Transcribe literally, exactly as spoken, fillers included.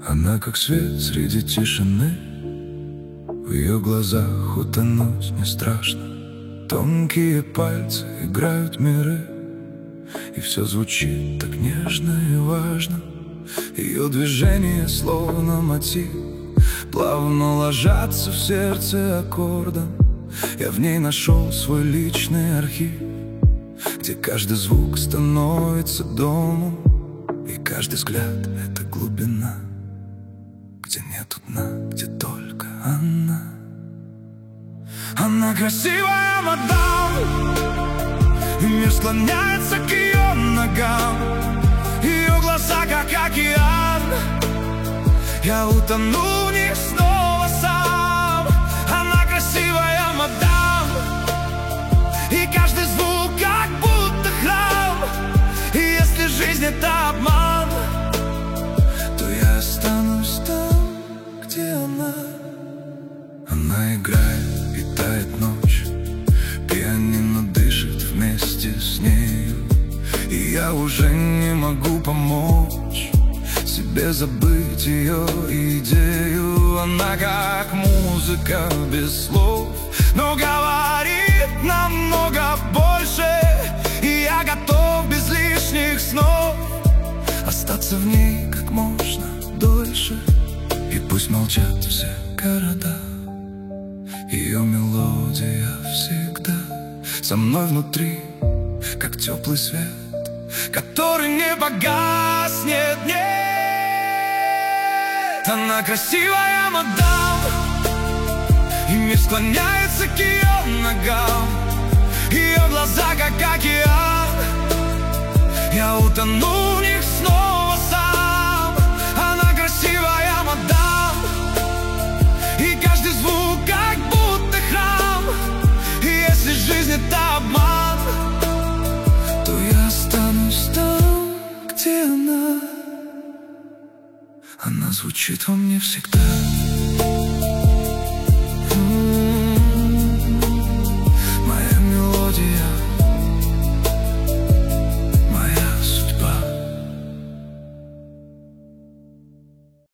Она как свет среди тишины, в ее глазах утонуть не страшно. Тонкие пальцы играют миры, и все звучит так нежно и важно. Ее движения словно мотив, плавно ложатся в сердце аккордом. Я в ней нашел свой личный архив, где каждый звук становится домом, и каждый взгляд — это глубина, где нету дна, где только она. Она красивая мадам, и мир склоняется к ее ногам. Ее глаза как океан, я утону в них снова сам. Она красивая мадам, и каждый звук как будто храм. И если жизнь — это обман, то я останусь там, где она. Она играет, и тает ночь, пианино дышит вместе с нею. И я уже не могу помочь себе забыть ее идею. Она как музыка без слов, но говорит намного больше. И я готов без лишних снов остаться в ней как можно дольше. И пусть молчат все города, ее мелодия всегда со мной внутри, как теплый свет, который не погаснет, нет. Она красивая мадам, и мир склоняется к ее ногам. Ее глаза как океан, я утону в них снова сам. Она красивая мадам, и каждый звук как будто храм. И если жизнь — это обман, то я останусь там, где она. Она звучит во мне всегда.